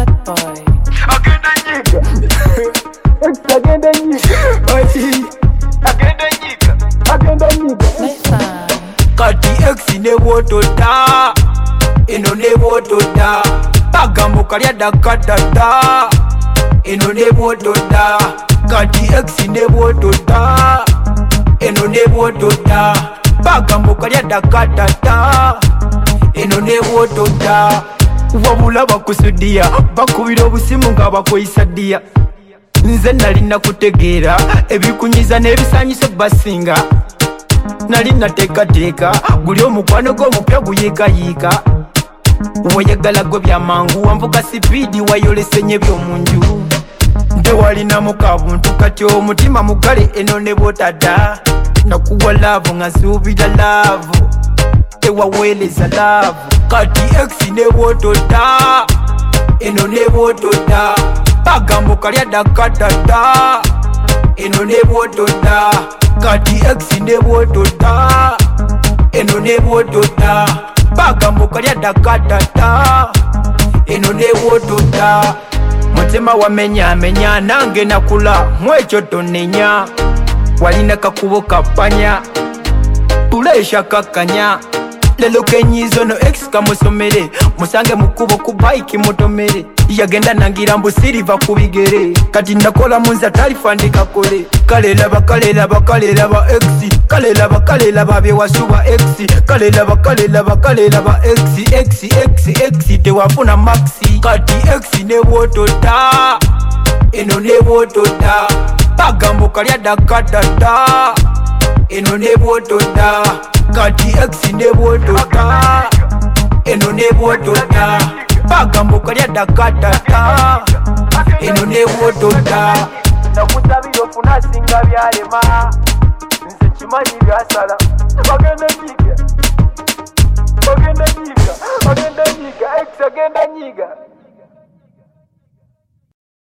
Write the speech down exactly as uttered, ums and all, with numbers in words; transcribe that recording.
Bad boy. Agenda nyiga. Ex agenda nyiga. Oi. Agenda nyiga. Agenda nyiga. Lifetime. Kati ex ne wotota. Eno ne wotota. Bagambo kalya dakatata. Eno ne wotota. Kati ex ne wotota. Eno ne wotota. Bagambo kalya dakatata. Eno ne wotota. Wabula bakusudia bakubira obusimu nga bakoyisa ddia. Nze nali nakutegeera ebikunyiza n'ebisanyisa basinga. Nali nateekateeka buli omukwano gw'omupya guyiikayiika. Weyagala gwe byamangu wanvuga sipiidi wayolesenye by'omunju. Nte walinamu kabuntu kati omutima mugale eno ne bwotadda. Nakuwa laavu nga nsuubira laavu ewaweeleza laavu. Kati ex ne wotota. Eno ne wotota. Bagambo kalya dakatata. Eno ne wotota. Kati ex ne wotota. Eno ne wotota. Bagambo kalya dakatata. Eno ne wotota. Mutima wamenya menya nange nakula mwekyo tonenya. Walina kakubo kapanya tulesha kakanya. Lelo kenyizo no ex kamusomere. Musange mukubo ku bike mutomere. Yagenda nangira mbu siriva kubigere. Kati nakola munza talifandika kole. Kale laba kale laba kale laba ex. Kale laba kale laba bewasuba ex. Kale laba kale laba kale laba ex. Ex ex ex tewafuna maxi. Kati ex ne wotota. Eno ne wotota. Bagambo kalya dakatata. Eno ne wotota. Kati ex ne wotota. Eno ne wotota. Bagambo kalya dakatata. Eno ne wotota. Nakusabira ofuna singa byalema. Nze kimanyi byasala. Bagenda nyiga. Bagenda nyiga.